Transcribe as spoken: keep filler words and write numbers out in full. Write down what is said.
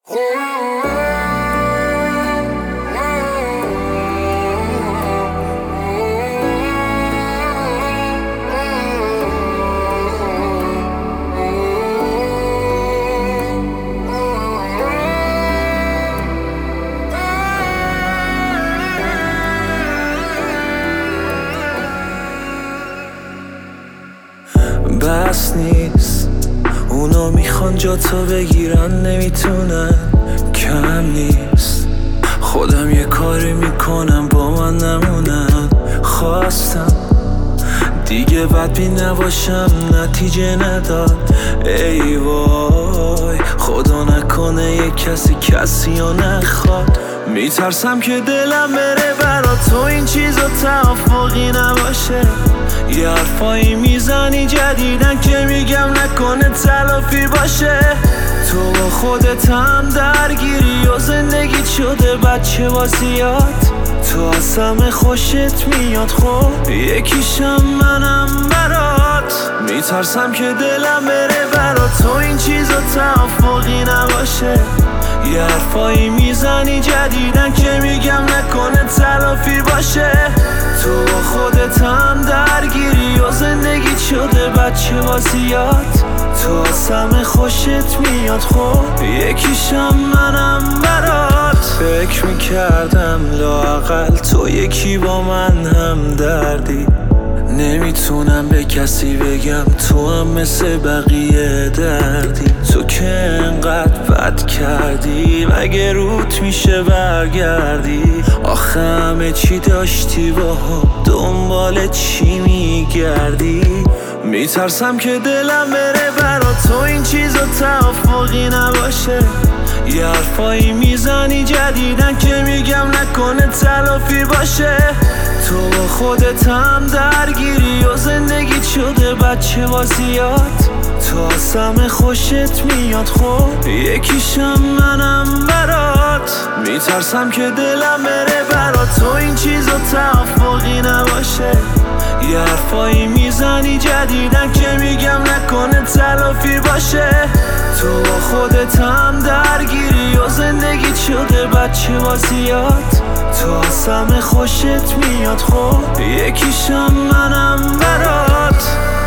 بس نیست اونا میخوان جا تا بگیرن، نمیتونن، کم نیست. خودم یه کاری میکنم با من نمونن. خواستم دیگه بدبین نباشم، نتیجه نداد. ای وای خدا نکنه یه کسی کسی رو نخواد. میترسم که دلم بره برا تو این چیزا توافقی نباشه. یه حرفایی میزنی جدیدن که میگم نکنه تلافی باشه. تو با خودت هم درگیری و زندگیت شده بچه بازیات. تو از همه خوشت میاد، خب یکیشم منم برات. میترسم که دلم بره برا تو این چیزا توافقی نباشه. یه حرفایی میزنی جدیدن که میگم نکنه تلافی باشه. تو با خودت هم درگیری و زندگیت شده بچه بازیات. تو از همه خوشت میاد، خب یکیشم منم برات. فکر میکردم لااقل تو یکی با من هم دردی. نمیتونم به کسی بگم تو هم مثل بقیه دردی. تو که انقدر بد کردی مگه روت میشه برگردی؟ آخه همه چی داشتی با هم، دنبال چی میگردی؟ میترسم که دلم بره برا تو این چیزا توافقی نباشه. یه حرفایی میزنی جدیدن که میگم نکنه تلافی باشه. تو با خودت هم درگیری و زندگیت شده بچه بازیات. تو از همه خوشت میاد، خب یکیشم منم برات. میترسم که دلم بره برا تو این چیزا توافقی نباشه. یه حرفایی میزنی جدیدن که میگم نکنه تلافی باشه. تو با خودت هم درگیری و زندگیت شده بچه بازیات. تو از همه خوشت میاد، خب یکیشم منم برات.